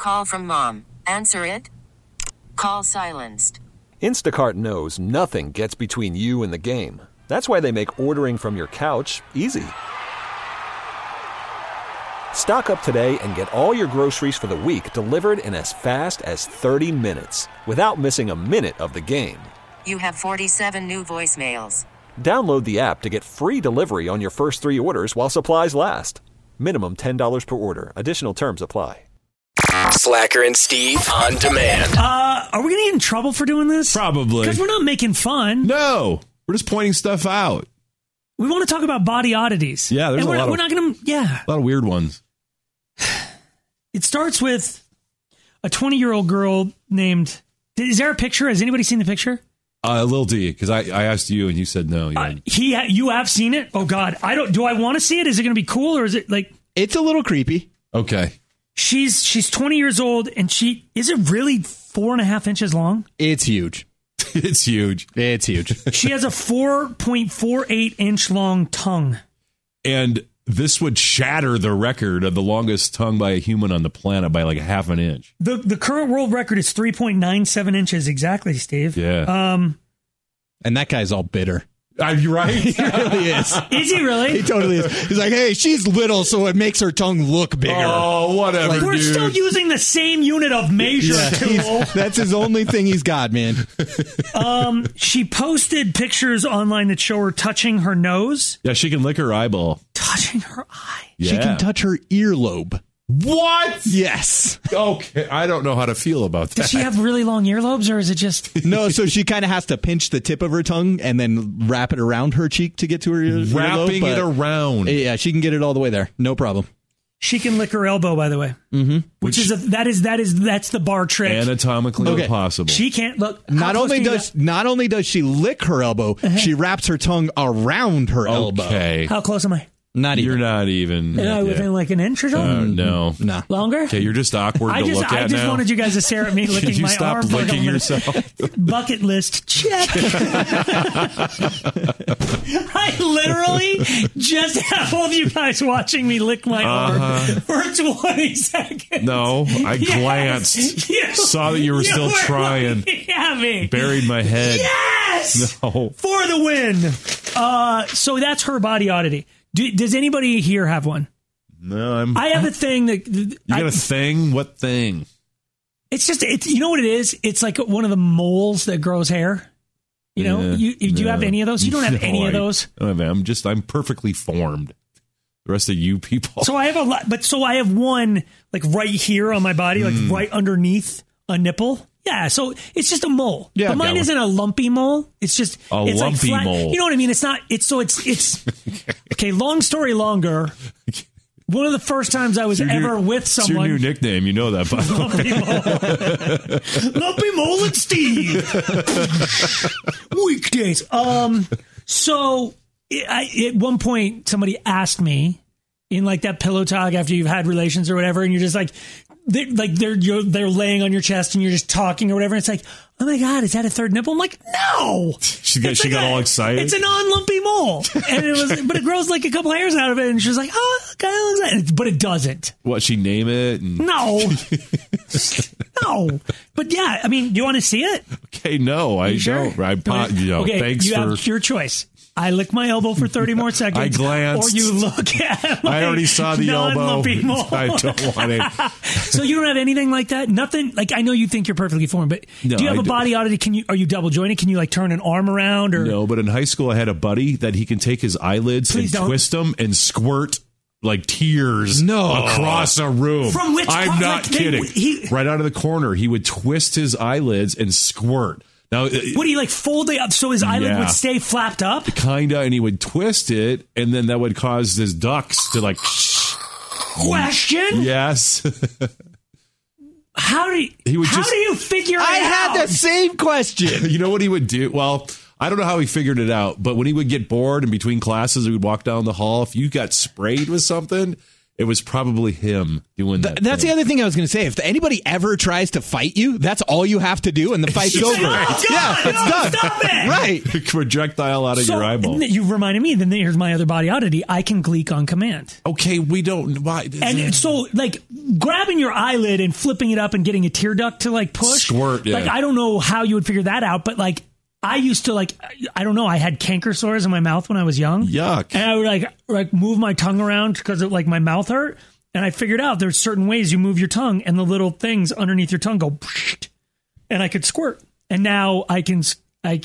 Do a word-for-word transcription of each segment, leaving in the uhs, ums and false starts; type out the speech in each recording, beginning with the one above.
call from mom. Answer it. Call silenced. Instacart knows nothing gets between you and the game. That's why they make ordering from your couch easy. Stock up today and get all your groceries for the week delivered in as fast as thirty minutes without missing a minute of the game. You have forty-seven new voicemails. Download the app to get free delivery on your first three orders while supplies last. Minimum ten dollars per order. Additional terms apply. Slacker and Steve on demand. Uh, are we going to get in trouble for doing this? Probably. Because we're not making fun. No, we're just pointing stuff out. We want to talk about body oddities. Yeah, there's and a we're, lot of, we're not going to, yeah. a lot of weird ones. It starts with a twenty-year-old girl named, is there a picture? Has anybody seen the picture? Uh, Lil D, because I, I asked you and you said no. You uh, he, ha- you have seen it? Oh God, I don't. Do I want to see it? Is it going to be cool or is it like? It's a little creepy. Okay. She's she's twenty years old and she is it really four and a half inches long? It's huge. It's huge. It's huge. She has a four point four eight inch long tongue, and this would shatter the record of the longest tongue by a human on the planet by like half an inch. The the current world record is three point nine seven inches exactly, Steve. Yeah. Um, and that guy's all bitter. Are you right? He really is. Is he really? He totally is. He's like, hey, she's little, so it makes her tongue look bigger. Oh, whatever, like, We're dude. still using the same unit of measure Yeah, tool. that's his only thing he's got, man. Um, she posted pictures online that show her touching her nose. Yeah, she can lick her eyeball. Touching her eye. Yeah. She can touch her earlobe. What? Yes. Okay, I don't know how to feel about that. Does she have really long earlobes, or is it just... No, so she kind of has to pinch the tip of her tongue and then wrap it around her cheek to get to her ear- earlobe. Wrapping but- it around. Yeah, she can get it all the way there. No problem. She can lick her elbow, by the way. Mm-hmm. Which, Which is, a, that is, that is, that's the bar trick. Anatomically Okay. impossible. She can't look... how Not close only can you does get? not only does she lick her elbow, Uh-huh. she wraps her tongue around her elbow. Okay. How close am I? Not even. You're not even. Am I yeah. within like an inch or so? Uh, no. No. Longer? Okay, you're just awkward I to just, look I at just now. wanted you guys to stare at me licking Could you my stop arm. for a licking couple minutes. yourself? Bucket list check. I literally just have all of you guys watching me lick my Uh-huh. arm for twenty seconds. No, I Yes. glanced, You- saw that you were you still were trying, looking at me. buried my head. Yes! No. For the win. Uh, so that's her body oddity. Do, does anybody here have one? No, I'm. I have a thing that... You I, got a thing? What thing? It's just, it's, you know what it is? It's like one of the moles that grows hair. You know, Yeah, you, do you no. have any of those? You don't have No, any of I those? don't have- I'm just, I'm perfectly formed. The rest of you people. So I have a lot, but so I have one like right here on my body, like Mm. right underneath a nipple. Yeah, so it's just a mole. Yeah, but I've mine got one. isn't a lumpy mole. It's just A it's lumpy like flat, mole. You know what I mean? It's not. It's so it's it's okay. Long story longer. One of the first times I was It's your ever new- with It's someone. your new nickname. You know that, by the Lumpy Mole. Lumpy Mole and Steve. Weekdays. Um. So it, I, at one point, somebody asked me in like that pillow talk after you've had relations or whatever, and you're just like, they're, like they're you're, they're laying on your chest and you're just talking or whatever. And it's like, oh my God, is that a third nipple? I'm like, no. She got, It's she like got a- all excited. It's a non-lumpy mole, and it was, but it grows like a couple hairs out of it, and she was like, oh, okay, looks like, but it doesn't. What, she name it? And, No, no. But yeah, I mean, do you want to see it? okay, no, I You sure? don't. I, po- you know, okay, thanks you for. have your choice. I lick my elbow for thirty more seconds. I glanced. Or you look at my I already saw the elbow. non-lumpy mole. I don't want it. So you don't have anything like that? Nothing? Like, I know you think you're perfectly formed, but No, do you have I a do- body oddity? Can you, are you double jointed? Can you like turn an arm around or? No, but in high school, I had a buddy that he can take his eyelids Please and don't. twist them and squirt like tears No. across a room. From which I'm part? not Like, they- kidding. he- right out of the corner, he would twist his eyelids and squirt. Now, Would he like fold it up so his eyelid Yeah. would stay flapped up? kinda, and he would twist it, and then that would cause his ducts to like. Question? Yes. How do you, He would how just- do you figure I it out? had the same question. You know what he would do? Well, I don't know how he figured it out, but when he would get bored in between classes, he would walk down the hall. If you got sprayed with something, It was probably him doing that. Th- that's thing. the other thing I was going to say. If anybody ever tries to fight you, that's all you have to do, and the fight's over. Oh, God, yeah, no, it's done. Stop it. Right. Projectile out of So, your eyeball. You reminded me. Then here's my other body oddity. I can gleek on command. Okay, we don't. Why? And so, like, grabbing your eyelid and flipping it up and getting a tear duct to, like, push. Squirt, yeah. Like, I don't know how you would figure that out, but, like, I used to, like, I don't know, I had canker sores in my mouth when I was young. Yuck. And I would, like, like move my tongue around because, like, my mouth hurt. And I figured out there's certain ways you move your tongue and the little things underneath your tongue go, and I could squirt. And now I can, I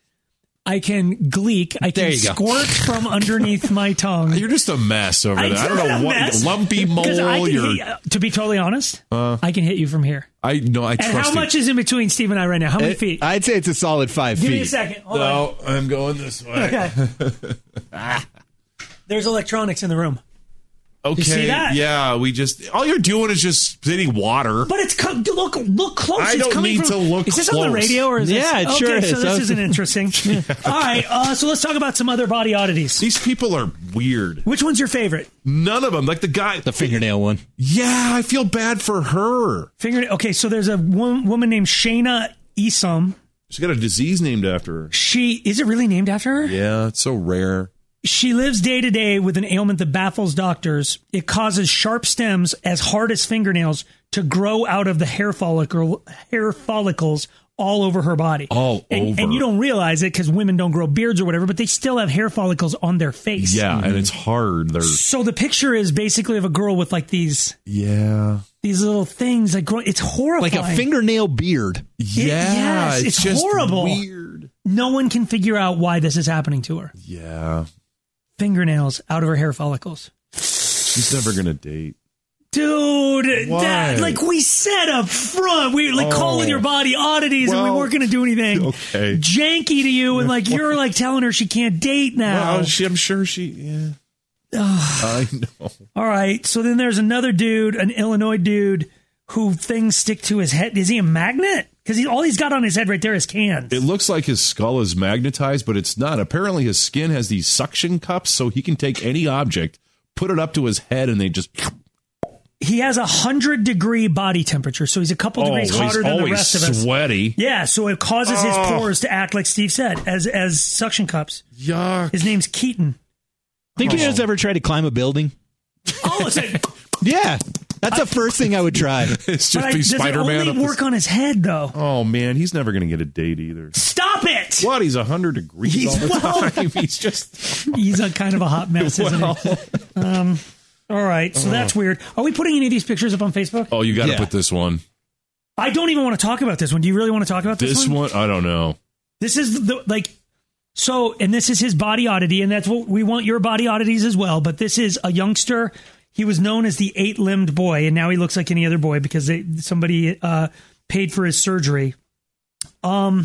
I can gleek. I There can you go. squirt from underneath my tongue. You're just a mess over there. I don't know what mess. lumpy mole. 'Cause I can You're. hit you- to be totally honest, Uh, I can hit you from here. I no. I And trust how you. much is in between Steve and I right now? How many It- feet? I'd say it's a solid five Give feet. me a second. Hold No, I'm going this way. on. Okay. There's electronics in the room. Okay. see that? Yeah, we just all you're doing is just spitting water. But it's co- look look close. I it's don't coming need from, to look Is this on the close. radio or is Yeah, this? it sure okay, is. so this Okay. isn't interesting. All right, uh, so let's talk about some other body oddities. These people are weird. Which one's your favorite? None of them. Like the guy. The fingernail one. Yeah, I feel bad for her. Finger. Okay, so there's a wo- woman named Shayna Isom. She's got a disease named after her. She is it really named after her? Yeah, it's so rare. She lives day to day with an ailment that baffles doctors. It causes sharp stems as hard as fingernails to grow out of the hair follicle hair follicles all over her body. All and, over. And you don't realize it because women don't grow beards or whatever, but they still have hair follicles on their face. Yeah, and it's hard. They're So the picture is basically of a girl with like these yeah. these little things like grow. It's horrifying. Like a fingernail beard. Yeah, yes, it's, it's just horrible. weird. No one can figure out why this is happening to her. Yeah. Fingernails out of her hair follicles. She's never going to date. Dude, Why? that, like we said up front, we like call with Oh. your body oddities, and we Well, weren't going to do anything okay. janky to you, and like you're like telling her she can't date now. Well, she, I'm sure she, yeah. I know. All right, so then there's another dude, an Illinois dude, who things stick to his head. Is he a magnet? Because he, all he's got on his head right there is cans. It looks like his skull is magnetized, but it's not. Apparently, his skin has these suction cups, so he can take any object, put it up to his head, and they just. He has a hundred degree body temperature, so he's a couple degrees Oh, he's hotter than the always rest of us. sweaty. Yeah, so it causes his Oh. pores to act like Steve said, as as suction cups. Yuck. His name's Keaton. Think you guys ever tried to climb a building? Oh, it's like, Yeah. That's the first thing I would try. It's just but I, be does it Spider-Man. only up the- work on his head though? Oh, man, he's never going to get a date either. Stop it! What? He's one hundred degrees He's- all the well- time. He's just. He's a kind of a hot mess, isn't Well. he? Um, all right, so that's weird. Are we putting any of these pictures up on Facebook? Oh, you got to Yeah. put this one. I don't even want to talk about this one. Do you really want to talk about this, This one, I don't know. This is the like so, and this is his body oddity, and that's what we want your body oddities as well. But this is a youngster. He was known as the eight-limbed boy, and now he looks like any other boy because they, somebody uh, paid for his surgery. Um,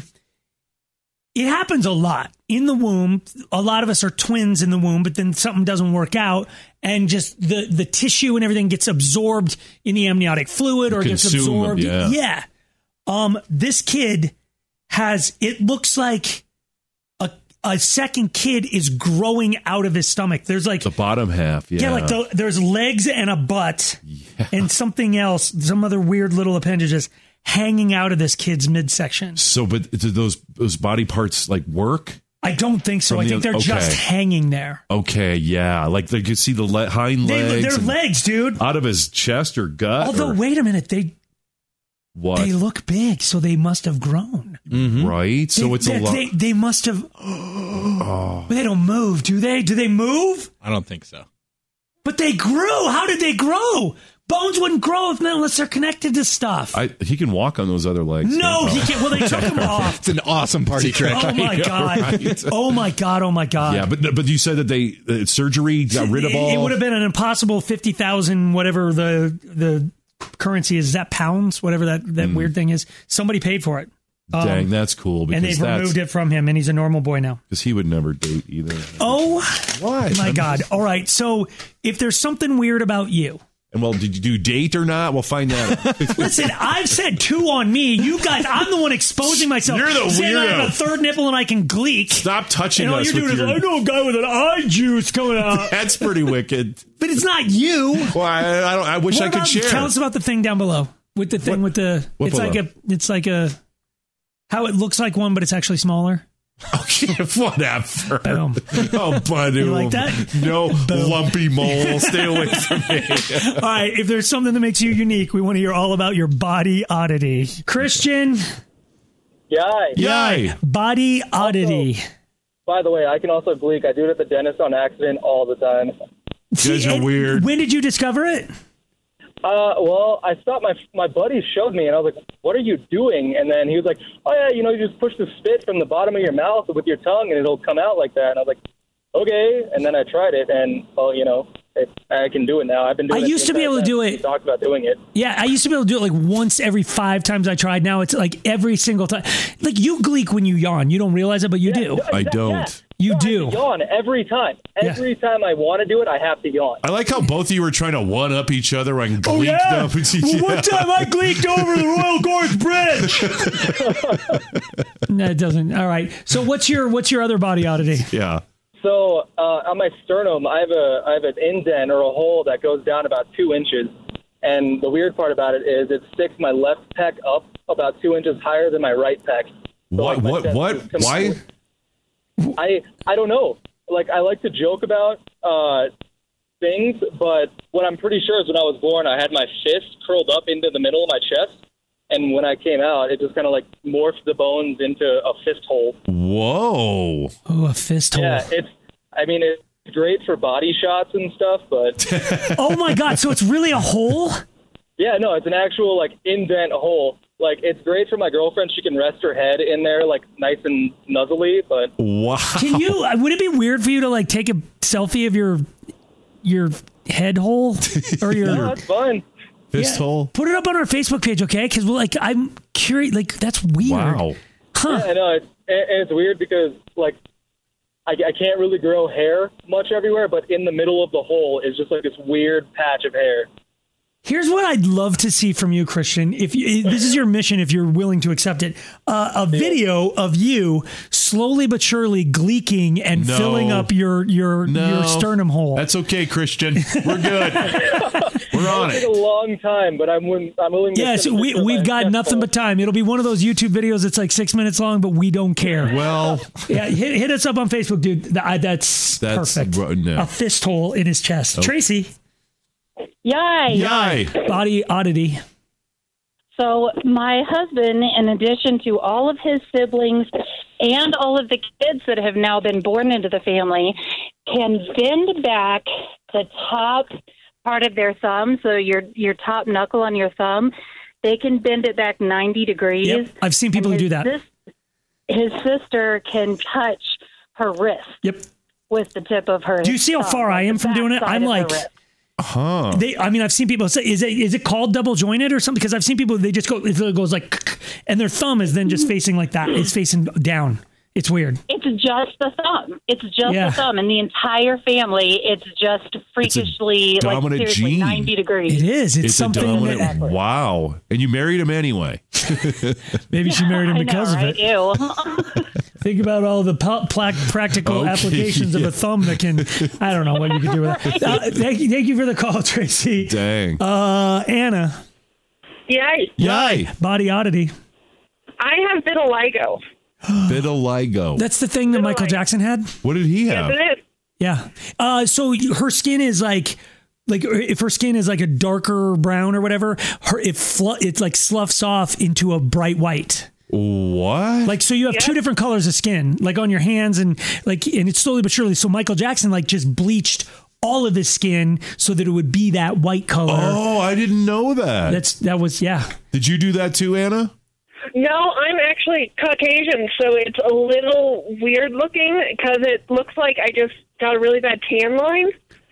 it happens a lot in the womb. A lot of us are twins in the womb, but then something doesn't work out, and just the the tissue and everything gets absorbed in the amniotic fluid or gets Consume, absorbed. yeah. yeah. Um, this kid has. It looks like a a second kid is growing out of his stomach. There's like The bottom half, yeah. yeah, like the, there's legs and a butt and something else, some other weird little appendages hanging out of this kid's midsection. So, but do those those body parts like work? I don't think so. From I the think they're oth- just okay. hanging there. Okay, yeah, like they could see the le- hind They, legs they're and legs, dude. out of his chest or gut. Although, or wait a minute, they what? they look big, so they must have grown. Right, so They- it's a they, lot. They, they must have. But they don't move, do they? Do they move? I don't think so. But they grew. How did they grow? Bones wouldn't grow if not unless they're connected to stuff. I, he can walk on those other legs. no, can't he can't. Well, they took him off. It's an awesome party trick. Oh my Yeah, god! right. Oh my god! Oh my god! Yeah, but but you said that they uh, surgery got rid of It- all. It would have been an impossible fifty thousand, whatever the the currency is. Is that pounds? Whatever that that weird thing is. Somebody paid for it. Um, Dang, that's cool because and they've that's removed it from him, and he's a normal boy now. because he would never date either. Oh Why? my god! All right, so if there's something weird about you, And well, did you do date or not? We'll find that out. Listen, I've said two on me. You guys, I'm the one exposing myself. You're the saying I weirdo. have a third nipple and I can gleek. Stop touching And all us you're doing with is, your... I know a guy with an eye juice coming out. That's pretty wicked. But it's not you. Well, I, I don't. I wish What I could about- share. Tell us about the thing down below. With the thing What- with the, what it's like below? a, it's like a, how it looks like one, but it's actually smaller. Okay, whatever. Boom. Oh, buddy. You like that? No lumpy mole. Stay away from me. All right. If there's something that makes you unique, we want to hear all about your body oddity. Christian, Yay. Yay. body oddity. By the way, I can also gleek. I do it at the dentist on accident all the time. You guys are and weird. When did you discover it? Uh, well, I thought my my buddy showed me, and I was like, "What are you doing?" And then he was like, "Oh yeah, you know, you just push the spit from the bottom of your mouth with your tongue, and it'll come out like that." And I was like, "Okay." And then I tried it, and well, you know, it, I can do it now. I've been doing I it used to be since able to do it. Talked about doing it. Yeah, I used to be able to do it like once every five times I tried. Now it's like every single time. Like you gleek when you yawn. You don't realize it, but you do. I Yeah, don't. yeah. You No, I do. have to yawn every time. Yeah. Every time I want to do it, I have to yawn. I like how both of you were trying to one up each other and Oh, gleeked yeah. up. Well, one time I gleeked over the Royal Gorge Bridge. No, it doesn't. All right. So what's your what's your other body oddity? Yeah. So uh, on my sternum, I have a I have an indent or a hole that goes down about two inches. And the weird part about it is it sticks my left pec up about two inches higher than my right pec. So, What? like, my What? chest What? is Why? completely- I I don't know. Like I like to joke about uh, things, but what I'm pretty sure is when I was born, I had my fist curled up into the middle of my chest, and when I came out, it just kind of like morphed the bones into a fist hole. Whoa. Oh, a fist hole. Yeah, it's. I mean, it's great for body shots and stuff, but Oh my God. So it's really a hole? yeah, no, it's an actual like indent hole. Like it's great for my girlfriend; she can rest her head in there, like nice and nuzzly. But Wow. Can you? Would it be weird for you to like take a selfie of your your head hole or your? no, that's fun. Fist Yeah. hole. Put it up on our Facebook page, okay? Because we're like, I'm curious. Like that's weird. Wow. Huh? I know it's and it's weird because like I, I can't really grow hair much everywhere, but in the middle of the hole is just like this weird patch of hair. Here's what I'd love to see from you, Christian. If you, this is your mission, if you're willing to accept it, uh, a video of you slowly but surely gleeking and No. filling up your your No. your sternum hole. That's okay, Christian. We're good. We're on It's it. a long time, but I'm willing. I'm willing. To Yes, finish we it we've by got chest nothing hole. but time. It'll be one of those YouTube videos that's like six minutes long, but we don't care. Well, Yeah, hit, hit us up on Facebook, dude. Th- I- That's, That's- perfect. bro, no. A fist hole in his chest. Tracy, Yay. yay. body oddity. So my husband, in addition to all of his siblings and all of the kids that have now been born into the family, can bend back the top part of their thumb, so your your top knuckle on your thumb, they can bend it back ninety degrees. Yep, I've seen people who And do that. his sis- his sister can touch her wrist Yep. with the tip of her Do you see how thumb, far I like am the from doing it? backside I'm of her like- wrist. Huh. They, I mean, I've seen people say, is it is it called double jointed or something? Because I've seen people, they just go, it goes like, and their thumb is then just facing like that. It's facing down. It's weird. It's just the thumb. It's just Yeah. the thumb. And the entire family, it's just freakishly, like dominant seriously, gene. ninety degrees. It is. It's, It's a something dominant. that Wow. And you married him anyway. maybe she married him I know, because of right? it. Ew. Think about all the pl- pla- practical Okay, applications of yeah. a thumb that can, I don't know what you can do with that. Uh, thank, you, thank you for the call, Tracy. Dang. Uh, Anna, Yay. Yay. body oddity. I have vitiligo. Vitiligo. That's the thing that Michael Vitiligo. Jackson had? What did he Yes, have? it is. Yeah. Uh, so her skin is like, like if her skin is like a darker brown or whatever, her it fl- it's like sloughs off into a bright white. What? Like so, you have two different colors of skin, like on your hands, and like, and it's slowly but surely. So Michael Jackson like just bleached all of his skin so that it would be that white color. Oh, I didn't know that. That's that was yeah. Did you do that too, Anna? No, I'm actually Caucasian, so it's a little weird looking because it looks like I just got a really bad tan line.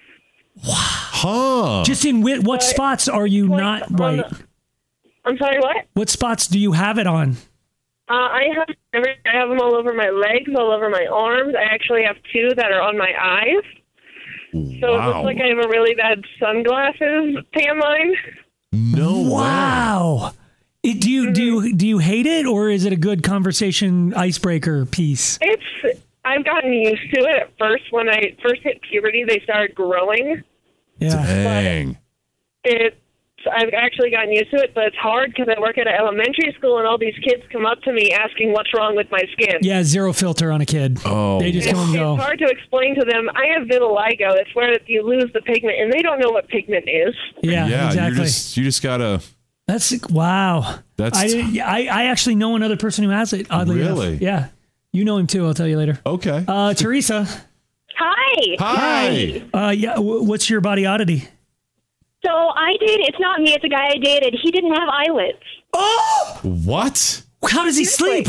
Huh. Just in whi- what But, spots are you like, not on white? the- I'm sorry, what? What spots do you have it on? Uh, I have every, I have them all over my legs, all over my arms. I actually have two that are on my eyes. So it Wow. looks like I have a really bad sunglasses tan line. No way. Wow. It, do you do you do you hate it, or is it a good conversation icebreaker piece? It's I've gotten used to it. At first, when I first hit puberty, they started growing. Yeah. Dang. It I've actually gotten used to it, but it's hard because I work at an elementary school, and all these kids come up to me asking what's wrong with my skin. Yeah, zero filter on a kid. Oh. They just It's, come and go. it's hard to explain to them. I have vitiligo. It's where you lose the pigment, and they don't know what pigment is. Yeah, Yeah, exactly. you just you just gotta. That's wow. That's I, t- I I actually know another person who has it. Oddly Really? enough. Yeah, you know him too. I'll tell you later. Okay. Uh, Teresa. Hi. Hi. Uh, yeah. W- what's your body oddity? So I did. It's not me. It's a guy I dated. He didn't have eyelids. Oh, What? how does he sleep?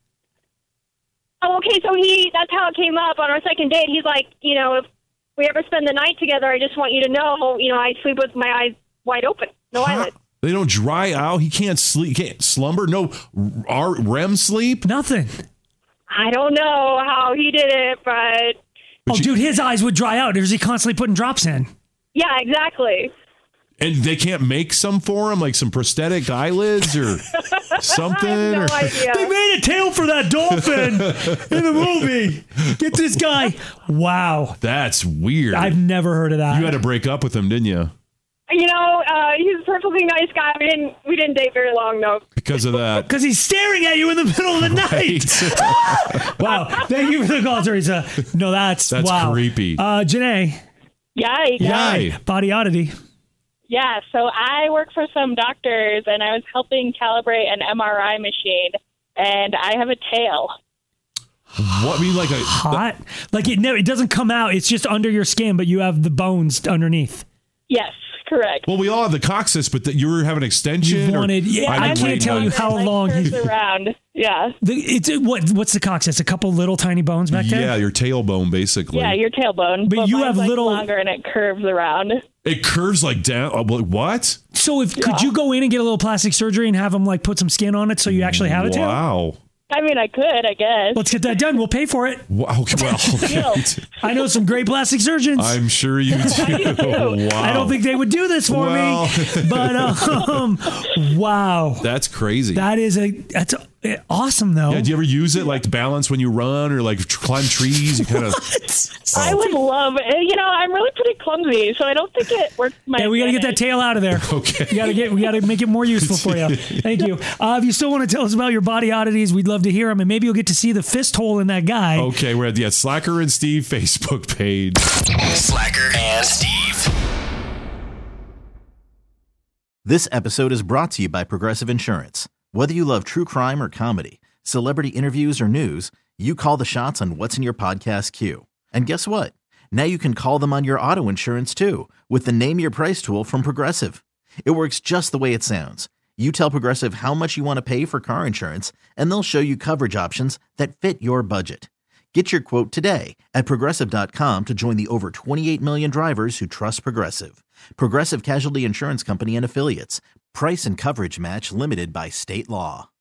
Oh, okay. So he. That's how it came up on our second date. He's like, you know, if we ever spend the night together, I just want you to know, you know, I sleep with my eyes wide open, no Huh? eyelids. They don't dry out. He can't sleep. He can't slumber. No R- R E M sleep. Nothing. I don't know how he did it, but Oh, dude, his eyes would dry out. Or is he constantly putting drops in? yeah, exactly. And they can't make some for him, like some prosthetic eyelids or something. I have no or- idea. They made a tail for that dolphin in the movie. Get this guy. Wow. That's weird. I've never heard of that. You had to break up with him, didn't you? You know, uh, he's a perfectly nice guy. We didn't. We didn't date very long, though. Because of that. Because he's staring at you in the middle of the night. Wow. Thank you for the call, Teresa. No, that's, That's wow. creepy. Uh, Janae. Yikes. Yay. Body oddity. Yeah, so I work for some doctors, and I was helping calibrate an M R I machine, and I have a tail. What I mean, like a Hot. Like it never, it doesn't come out. It's just under your skin, but you have the bones underneath. Yes, correct. Well, we all have the coccyx, but the, you were having an extension. You've or- wanted- yeah, I've I been can't waiting tell on- you how Like, long curves he. around. Yeah. The, it's what? What's the coccyx? A couple little tiny bones back there. Yeah, your tailbone, basically. Yeah, your tailbone. But you mine's, have like, little- longer, and it curves around. It curves like down. uh, What? So if could you go in and get a little plastic surgery and have them like put some skin on it so you actually have a tail? Wow. I mean, I could, I guess. Let's get that done. We'll pay for it. Wow. Okay, well, okay. I know some great plastic surgeons. I'm sure you do. Wow. I don't think they would do this for Well. me, but um, wow, That's crazy. that is a that's a, awesome though. yeah, do you ever use it like to balance when you run or like tr- climb trees? You kind of. I would love it. You know, I'm really pretty clumsy, so I don't think it works. My Yeah, we got to get that advantage. tail out of there. Okay. We got to get we got to make it more useful for you. Thank you. Uh, if you still want to tell us about your body oddities, we'd love to hear them, and maybe you'll get to see the fist hole in that guy. Okay, we're at the yeah, Slacker and Steve Facebook page. Slacker and Steve. This episode is brought to you by Progressive Insurance. Whether you love true crime or comedy, celebrity interviews or news, you call the shots on what's in your podcast queue. And guess what? Now you can call them on your auto insurance too with the Name Your Price tool from Progressive. It works just the way it sounds. You tell Progressive how much you want to pay for car insurance, and they'll show you coverage options that fit your budget. Get your quote today at Progressive dot com to join the over twenty-eight million drivers who trust Progressive. Progressive Casualty Insurance Company and Affiliates. Price and coverage match limited by state law.